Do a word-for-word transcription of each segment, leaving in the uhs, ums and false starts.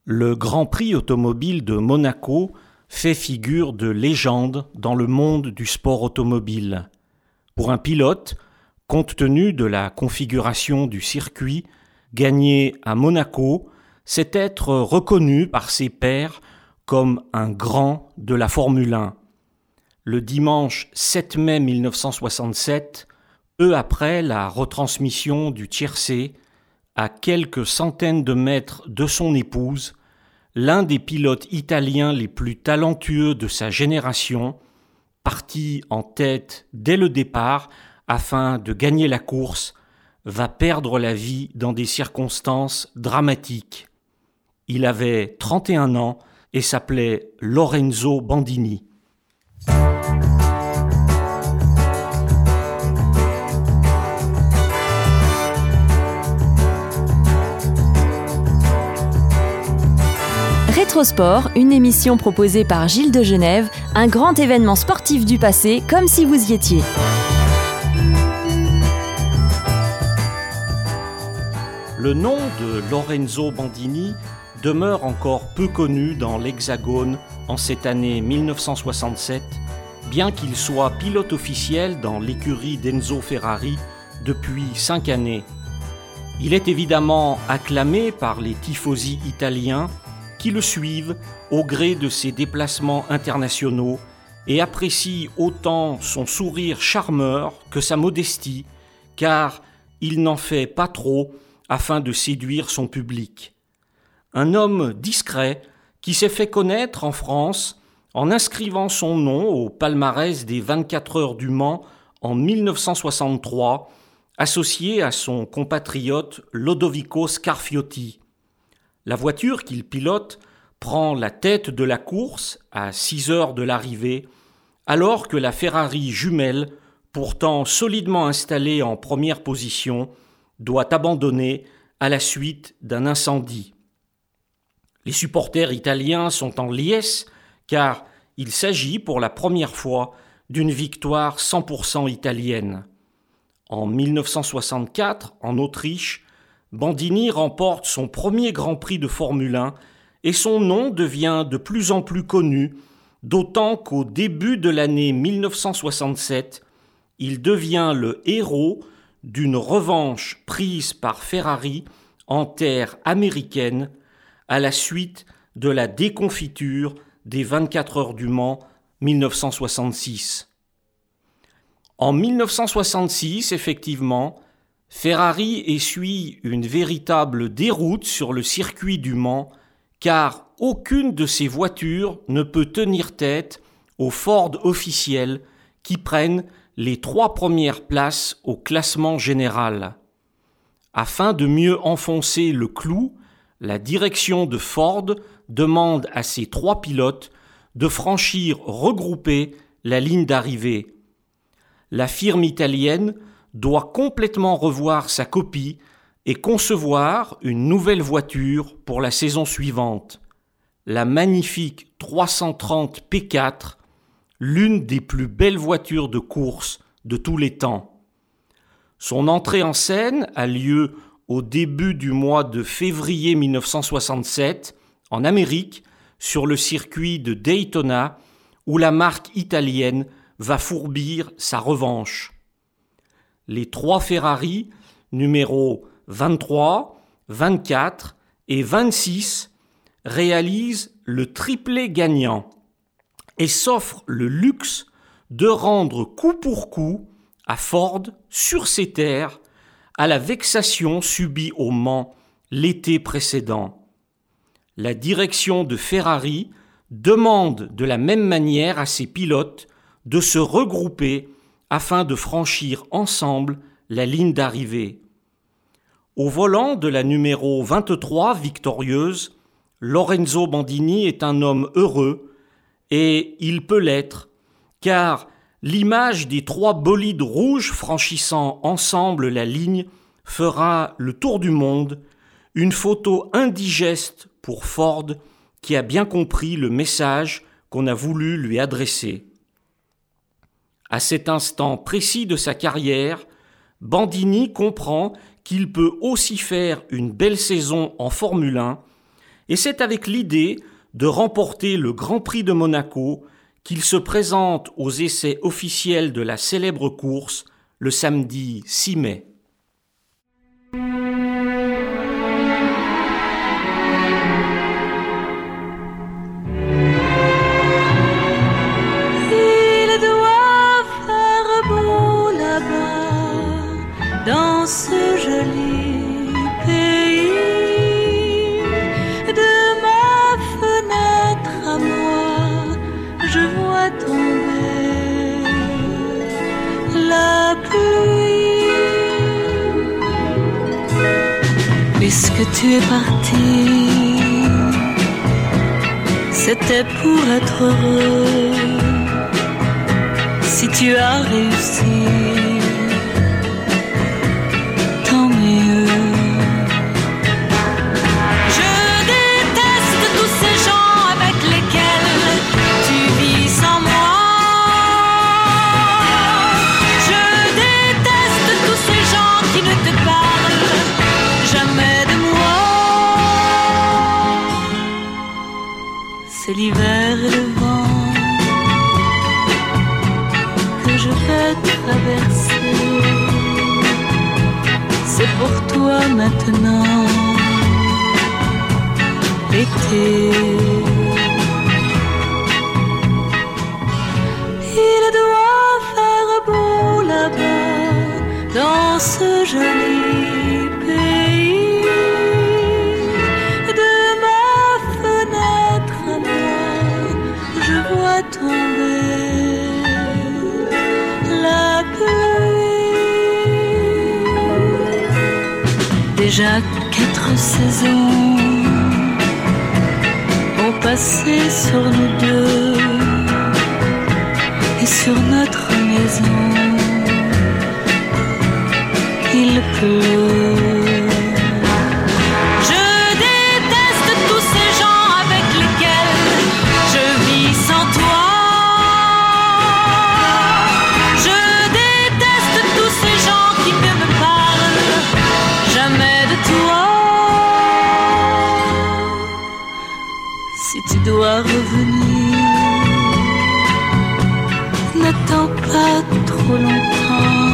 Le Grand Prix automobile de Monaco fait figure de légende dans le monde du sport automobile. Pour un pilote, compte tenu de la configuration du circuit, gagner à Monaco, c'est être reconnu par ses pairs comme un grand de la Formule un. Le dimanche sept mai mille neuf cent soixante-sept, peu après la retransmission du tiercé, à quelques centaines de mètres de son épouse, l'un des pilotes italiens les plus talentueux de sa génération, parti en tête dès le départ afin de gagner la course, va perdre la vie dans des circonstances dramatiques. Il avait trente et un ans et s'appelait Lorenzo Bandini. Rétrosport, une émission proposée par Gilles de Genève, un grand événement sportif du passé, comme si vous y étiez. Le nom de Lorenzo Bandini demeure encore peu connu dans l'Hexagone en cette année mille neuf cent soixante-sept, bien qu'il soit pilote officiel dans l'écurie d'Enzo Ferrari depuis cinq années. Il est évidemment acclamé par les tifosi italiens qui le suivent au gré de ses déplacements internationaux et apprécient autant son sourire charmeur que sa modestie, car il n'en fait pas trop afin de séduire son public. Un homme discret qui s'est fait connaître en France en inscrivant son nom au palmarès des vingt-quatre heures du Mans en mille neuf cent soixante-trois, associé à son compatriote Lodovico Scarfiotti. La voiture qu'il pilote prend la tête de la course à six heures de l'arrivée, alors que la Ferrari jumelle, pourtant solidement installée en première position, doit abandonner à la suite d'un incendie. Les supporters italiens sont en liesse car il s'agit pour la première fois d'une victoire cent pour cent italienne. En mille neuf cent soixante-quatre, en Autriche, Bandini remporte son premier Grand Prix de Formule un et son nom devient de plus en plus connu, d'autant qu'au début de l'année mille neuf cent soixante-sept, il devient le héros d'une revanche prise par Ferrari en terre américaine à la suite de la déconfiture des vingt-quatre heures du Mans mille neuf cent soixante-six. En mille neuf cent soixante-six, effectivement, Ferrari essuie une véritable déroute sur le circuit du Mans, car aucune de ses voitures ne peut tenir tête aux Ford officiels qui prennent les trois premières places au classement général. Afin de mieux enfoncer le clou, la direction de Ford demande à ses trois pilotes de franchir regroupés la ligne d'arrivée. La firme italienne doit complètement revoir sa copie et concevoir une nouvelle voiture pour la saison suivante, la magnifique trois cent trente P quatre, l'une des plus belles voitures de course de tous les temps. Son entrée en scène a lieu au début du mois de février mille neuf cent soixante-sept en Amérique, sur le circuit de Daytona, où la marque italienne va fourbir sa revanche. Les trois Ferrari, numéros vingt-trois, vingt-quatre et vingt-six, réalisent le triplé gagnant et s'offrent le luxe de rendre coup pour coup à Ford, sur ses terres, à la vexation subie au Mans l'été précédent. La direction de Ferrari demande de la même manière à ses pilotes de se regrouper afin de franchir ensemble la ligne d'arrivée. Au volant de la numéro vingt-trois victorieuse, Lorenzo Bandini est un homme heureux, et il peut l'être, car l'image des trois bolides rouges franchissant ensemble la ligne fera le tour du monde, une photo indigeste pour Ford qui a bien compris le message qu'on a voulu lui adresser. À cet instant précis de sa carrière, Bandini comprend qu'il peut aussi faire une belle saison en Formule un Et c'est avec l'idée de remporter le Grand Prix de Monaco qu'il se présente aux essais officiels de la célèbre course le samedi six mai. Il doit faire beau là-bas, dans ce joli pays. De ma fenêtre à moi, je vois tomber la pluie. Puisque tu es parti, c'était pour être heureux. Si tu as réussi, tant mieux. Je déteste tous ces gens avec lesquels tu vis sans moi. Je déteste tous ces gens qui ne te parlent jamais de moi. C'est l'hiver et le vent que je vais traverser. C'est pour toi maintenant l'été. Il doit faire beau là-bas, dans ce joli pays. De ma fenêtre à moi, je vois tomber la pluie. Déjà quatre saisons ont passé sur nous deux et sur notre maison. Il pleut. Je déteste tous ces gens avec lesquels je vis sans toi. Je déteste tous ces gens qui ne me parlent jamais de toi. Si tu dois revenir, n'attends pas trop longtemps.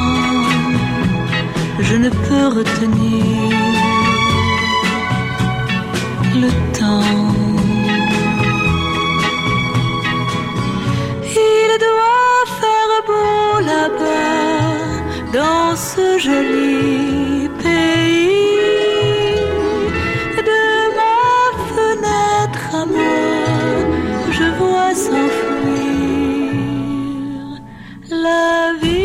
Je ne peux retenir le temps. Il doit faire beau là-bas, dans ce joli pays. De ma fenêtre à moi, je vois s'enfuir la vie.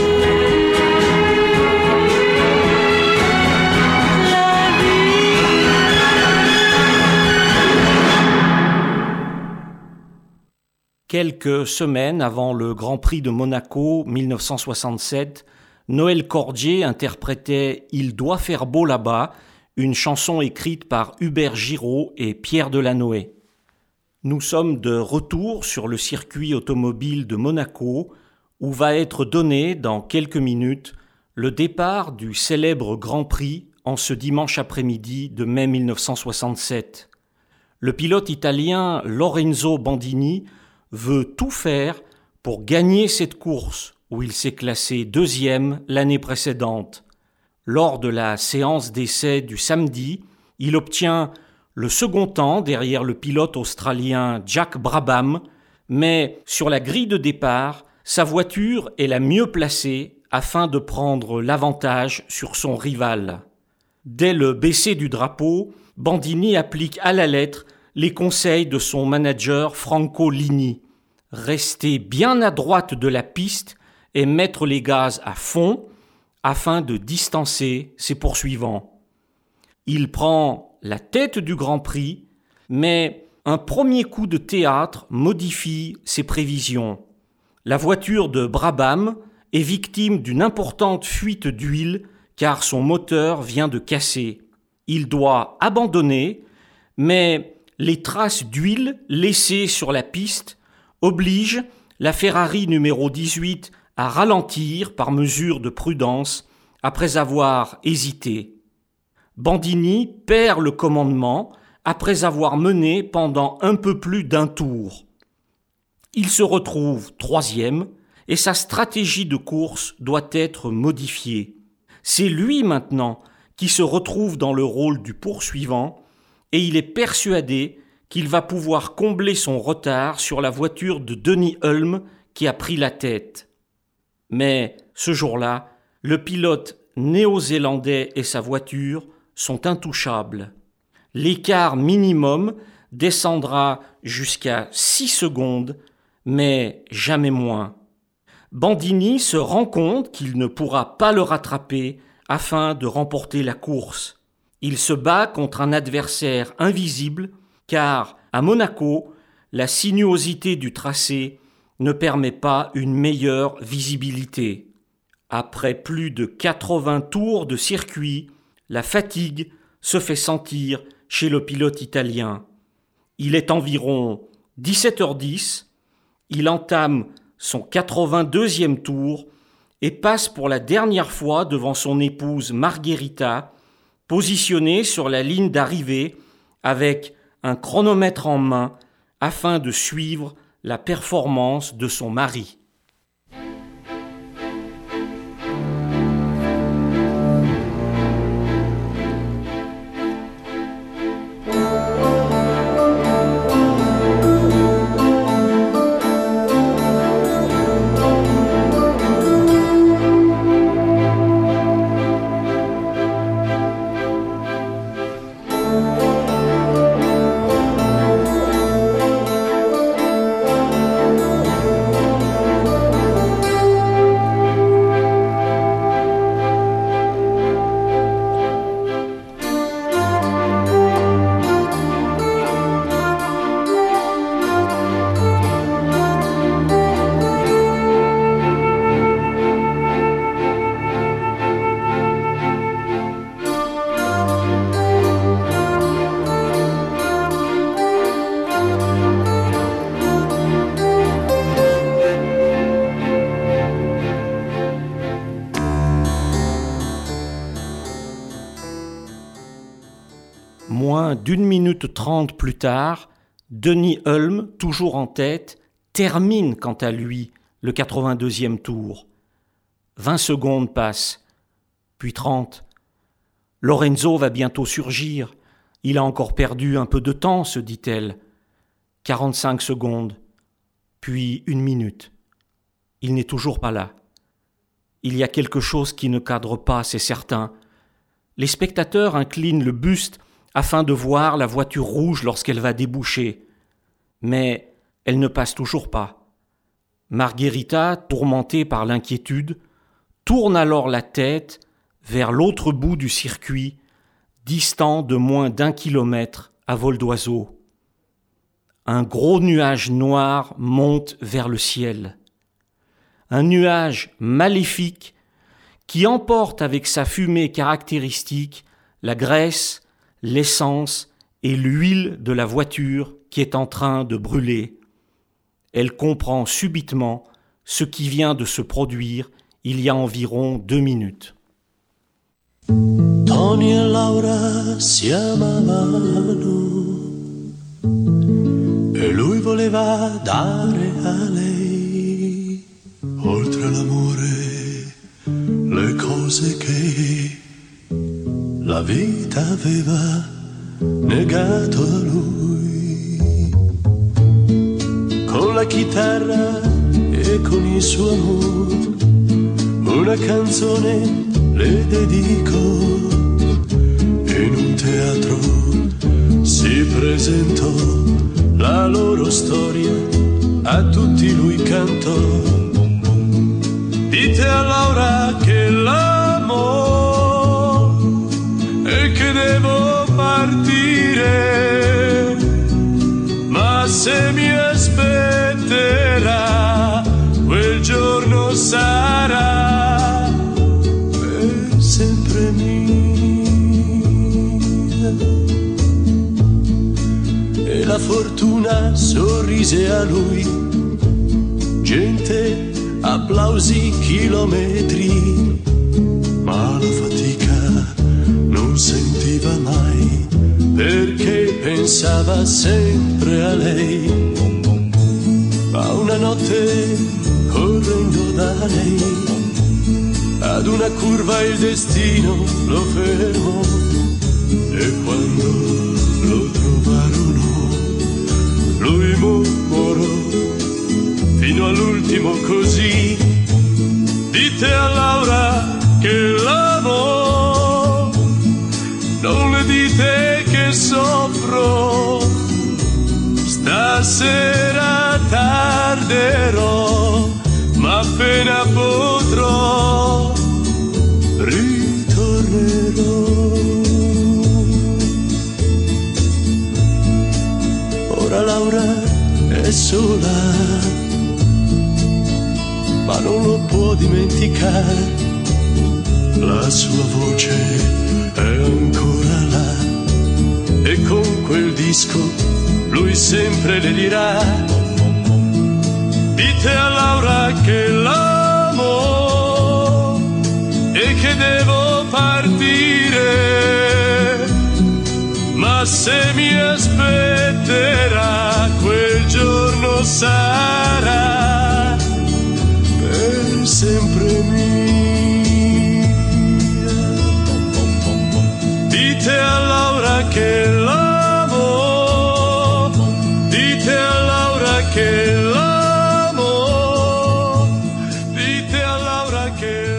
Quelques semaines avant le Grand Prix de Monaco mille neuf cent soixante-sept, Noël Cordier interprétait « Il doit faire beau là-bas », une chanson écrite par Hubert Giraud et Pierre Delanoë. Nous sommes de retour sur le circuit automobile de Monaco, où va être donné dans quelques minutes le départ du célèbre Grand Prix en ce dimanche après-midi de mai mille neuf cent soixante-sept. Le pilote italien Lorenzo Bandini veut tout faire pour gagner cette course où il s'est classé deuxième l'année précédente. Lors de la séance d'essai du samedi, il obtient le second temps derrière le pilote australien Jack Brabham, mais sur la grille de départ, sa voiture est la mieux placée afin de prendre l'avantage sur son rival. Dès le baisser du drapeau, Bandini applique à la lettre les conseils de son manager Franco Lini. Rester bien à droite de la piste et mettre les gaz à fond afin de distancer ses poursuivants. Il prend la tête du Grand Prix, mais un premier coup de théâtre modifie ses prévisions. La voiture de Brabham est victime d'une importante fuite d'huile car son moteur vient de casser. Il doit abandonner, mais les traces d'huile laissées sur la piste obligent la Ferrari numéro dix-huit à ralentir par mesure de prudence après avoir hésité. Bandini perd le commandement après avoir mené pendant un peu plus d'un tour. Il se retrouve troisième et sa stratégie de course doit être modifiée. C'est lui maintenant qui se retrouve dans le rôle du poursuivant et il est persuadé qu'il va pouvoir combler son retard sur la voiture de Denny Hulme qui a pris la tête. Mais ce jour-là, le pilote néo-zélandais et sa voiture sont intouchables. L'écart minimum descendra jusqu'à six secondes, mais jamais moins. Bandini se rend compte qu'il ne pourra pas le rattraper afin de remporter la course. Il se bat contre un adversaire invisible car, à Monaco, la sinuosité du tracé ne permet pas une meilleure visibilité. Après plus de quatre-vingts tours de circuit, la fatigue se fait sentir chez le pilote italien. Il est environ dix-sept heures dix, il entame son quatre-vingt-deuxième tour et passe pour la dernière fois devant son épouse Margherita, positionnée sur la ligne d'arrivée avec un chronomètre en main afin de suivre la performance de son mari. Moins d'une minute trente plus tard, Denny Hulme, toujours en tête, termine quant à lui le quatre-vingt-deuxième tour. Vingt secondes passent, puis trente. Lorenzo va bientôt surgir. Il a encore perdu un peu de temps, se dit-elle. quarante-cinq secondes, puis une minute. Il n'est toujours pas là. Il y a quelque chose qui ne cadre pas, c'est certain. Les spectateurs inclinent le buste afin de voir la voiture rouge lorsqu'elle va déboucher. Mais elle ne passe toujours pas. Margherita, tourmentée par l'inquiétude, tourne alors la tête vers l'autre bout du circuit, distant de moins d'un kilomètre à vol d'oiseau. Un gros nuage noir monte vers le ciel. Un nuage maléfique qui emporte avec sa fumée caractéristique la graisse, l'essence et l'huile de la voiture qui est en train de brûler. Elle comprend subitement ce qui vient de se produire il y a environ deux minutes. Tony e Laura si amavano e lui voleva dare a lei, oltre l'amore, le cose che la vita aveva negato a lui. Con la chitarra e con il suo amore una canzone le dedico. In un teatro si presentò la loro storia, a tutti lui cantò. Dite a Laura che l'amo e che devo partire, ma se mi aspetterà quel giorno sarà per sempre mia. E la fortuna sorrise a lui, gente, applausi, chilometri, ma la fatica non sentiva mai, perché pensava sempre a lei, ma una notte correndo da lei, ad una curva il destino lo fermò, e quando lo trovarono, lui mormorò fino all'ultimo così: dite a Laura che l'amo, non le dite che soffro, stasera tarderò, ma appena potrò ritornerò. Ora Laura è sola, ma non lo può dimenticare, la sua voce è ancora là, e con quel disco lui sempre le dirà: dite a Laura che l'amo e che devo partire, ma se mi aspetterà quel giorno sarà per sempre mia. Dite a Laura che l'amo, dite a Laura che l'amo, dite a Laura che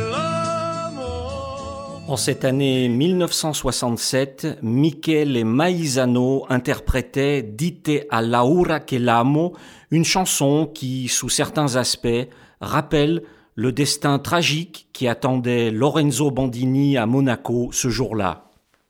l'amo. En cette année mille neuf cent soixante-sept, Michele Maisano interprétait Dite a Laura che l'amo, une chanson qui, sous certains aspects, rappelle le destin tragique qui attendait Lorenzo Bandini à Monaco ce jour-là.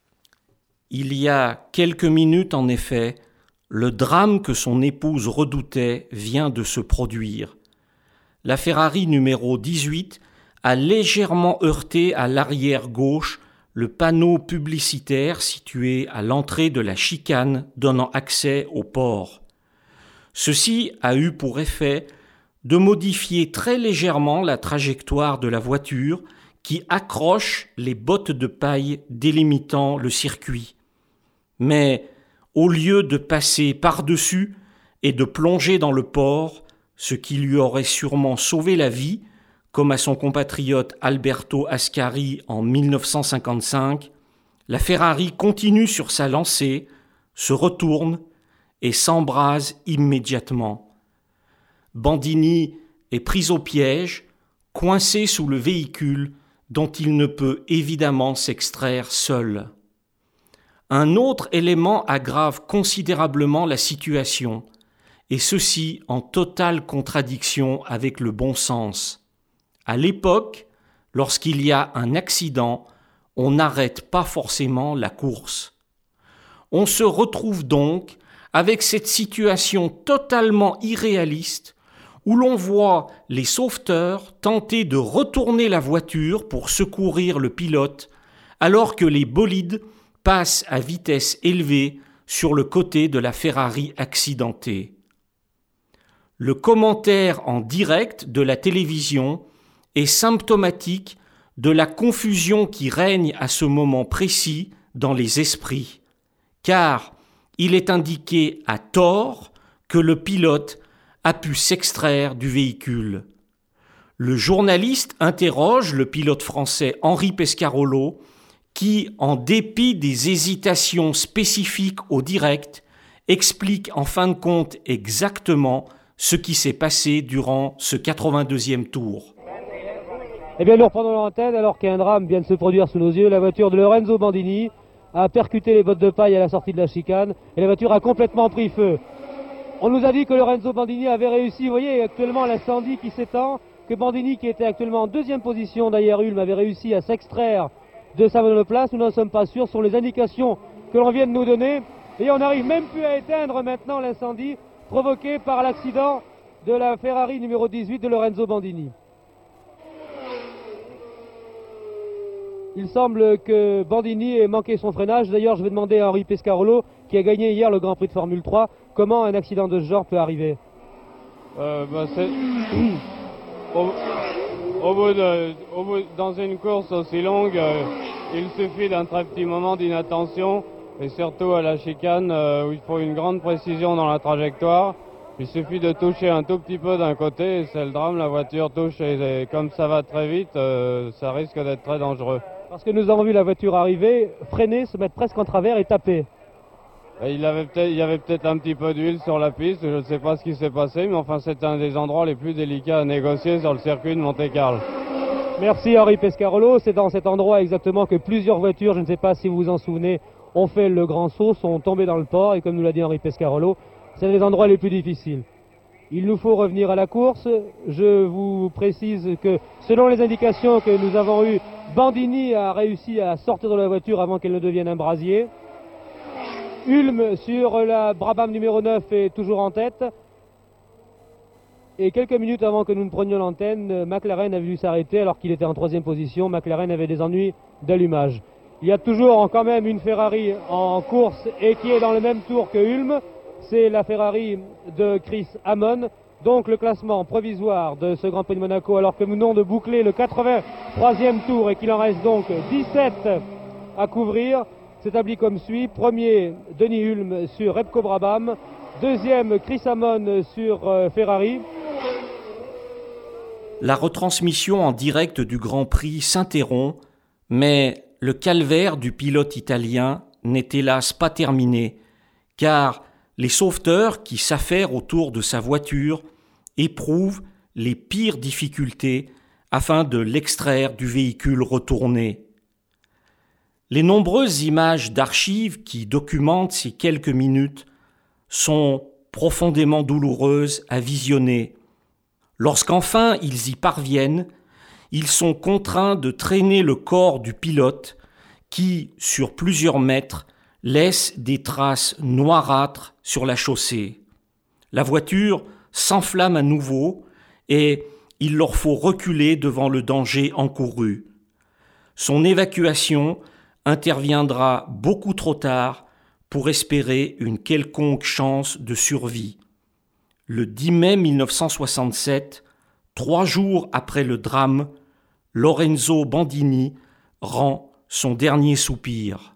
Il y a quelques minutes, en effet, le drame que son épouse redoutait vient de se produire. La Ferrari numéro dix-huit a légèrement heurté à l'arrière gauche le panneau publicitaire situé à l'entrée de la chicane donnant accès au port. Ceci a eu pour effet de modifier très légèrement la trajectoire de la voiture qui accroche les bottes de paille délimitant le circuit. Mais au lieu de passer par-dessus et de plonger dans le port, ce qui lui aurait sûrement sauvé la vie, comme à son compatriote Alberto Ascari en mille neuf cent cinquante-cinq, la Ferrari continue sur sa lancée, se retourne et s'embrase immédiatement. Bandini est pris au piège, coincé sous le véhicule dont il ne peut évidemment s'extraire seul. Un autre élément aggrave considérablement la situation, et ceci en totale contradiction avec le bon sens. À l'époque, lorsqu'il y a un accident, on n'arrête pas forcément la course. On se retrouve donc avec cette situation totalement irréaliste où l'on voit les sauveteurs tenter de retourner la voiture pour secourir le pilote, alors que les bolides passent à vitesse élevée sur le côté de la Ferrari accidentée. Le commentaire en direct de la télévision est symptomatique de la confusion qui règne à ce moment précis dans les esprits, car il est indiqué à tort que le pilote a pu s'extraire du véhicule. Le journaliste interroge le pilote français Henri Pescarolo qui, en dépit des hésitations spécifiques au direct, explique en fin de compte exactement ce qui s'est passé durant ce quatre-vingt-deuxième tour. Eh bien, nous reprenons l'antenne alors qu'un drame vient de se produire sous nos yeux. La voiture de Lorenzo Bandini a percuté les bottes de paille à la sortie de la chicane et la voiture a complètement pris feu. On nous a dit que Lorenzo Bandini avait réussi, vous voyez actuellement l'incendie qui s'étend, que Bandini, qui était actuellement en deuxième position derrière Ulm, avait réussi à s'extraire de sa monoplace. Nous n'en sommes pas sûrs, sur les indications que l'on vient de nous donner. Et on n'arrive même plus à éteindre maintenant l'incendie provoqué par l'accident de la Ferrari numéro dix-huit de Lorenzo Bandini. Il semble que Bandini ait manqué son freinage. D'ailleurs, je vais demander à Henri Pescarolo, qui a gagné hier le Grand Prix de Formule trois, comment un accident de ce genre peut arriver. euh, bah c'est... au, au bout de, au bout, dans une course aussi longue, euh, il suffit d'un très petit moment d'inattention Et surtout à la chicane euh, où il faut une grande précision dans la trajectoire. Il suffit de toucher un tout petit peu d'un côté et c'est le drame, la voiture touche et, et comme ça va très vite, euh, ça risque d'être très dangereux. Parce que nous avons vu la voiture arriver, freiner, se mettre presque en travers et taper. Et il, avait peut-être, il y avait peut-être un petit peu d'huile sur la piste, je ne sais pas ce qui s'est passé, mais enfin c'est un des endroits les plus délicats à négocier sur le circuit de Monte-Carlo. Merci Henri Pescarolo, c'est dans cet endroit exactement que plusieurs voitures, je ne sais pas si vous vous en souvenez, ont fait le grand saut, sont tombées dans le port et comme nous l'a dit Henri Pescarolo, c'est les endroits les plus difficiles. Il nous faut revenir à la course. Je vous précise que selon les indications que nous avons eues, Bandini a réussi à sortir de la voiture avant qu'elle ne devienne un brasier. Ulm sur la Brabham numéro neuf est toujours en tête. Et quelques minutes avant que nous ne prenions l'antenne, McLaren avait dû s'arrêter alors qu'il était en troisième position. McLaren avait des ennuis d'allumage. Il y a toujours quand même une Ferrari en course et qui est dans le même tour que Ulm. C'est la Ferrari de Chris Amon. Donc le classement provisoire de ce Grand Prix de Monaco, alors que nous venons de boucler le quatre-vingt-troisième tour et qu'il en reste donc dix-sept à couvrir, s'établit comme suit. Premier, Denis Hulme sur Repco Brabham. Deuxième, Chris Amon sur euh, Ferrari. La retransmission en direct du Grand Prix s'interrompt, mais le calvaire du pilote italien n'est hélas pas terminé, car les sauveteurs qui s'affairent autour de sa voiture éprouvent les pires difficultés afin de l'extraire du véhicule retourné. Les nombreuses images d'archives qui documentent ces quelques minutes sont profondément douloureuses à visionner. Lorsqu'enfin ils y parviennent, ils sont contraints de traîner le corps du pilote qui, sur plusieurs mètres, laisse des traces noirâtres sur la chaussée. La voiture s'enflamme à nouveau et il leur faut reculer devant le danger encouru. Son évacuation interviendra beaucoup trop tard pour espérer une quelconque chance de survie. Le dix mai mille neuf cent soixante-sept, trois jours après le drame, Lorenzo Bandini rend son dernier soupir.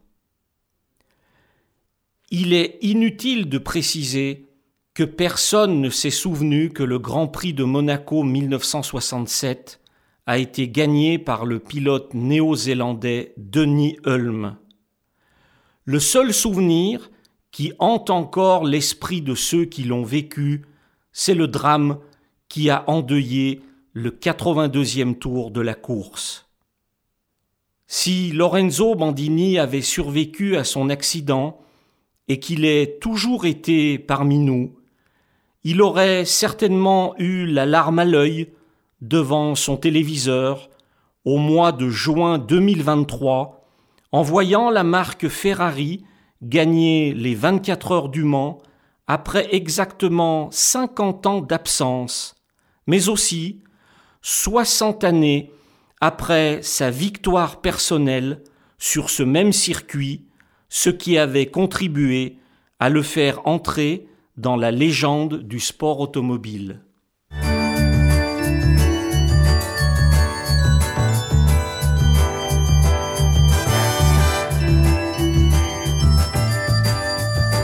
Il est inutile de préciser que personne ne s'est souvenu que le Grand Prix de Monaco mille neuf cent soixante-sept a été gagné par le pilote néo-zélandais Denny Hulme. Le seul souvenir qui hante encore l'esprit de ceux qui l'ont vécu, c'est le drame qui a endeuillé le quatre-vingt-deuxième tour de la course. Si Lorenzo Bandini avait survécu à son accident et qu'il ait toujours été parmi nous, il aurait certainement eu la larme à l'œil devant son téléviseur au mois de juin deux mille vingt-trois en voyant la marque Ferrari gagner les vingt-quatre heures du Mans après exactement cinquante ans d'absence, mais aussi soixante années après sa victoire personnelle sur ce même circuit, ce qui avait contribué à le faire entrer dans la légende du sport automobile.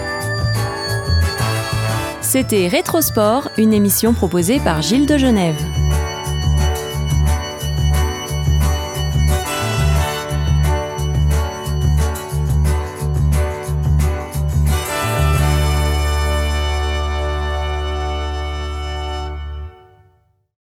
C'était Rétrosport, une émission proposée par Gilles de Genève.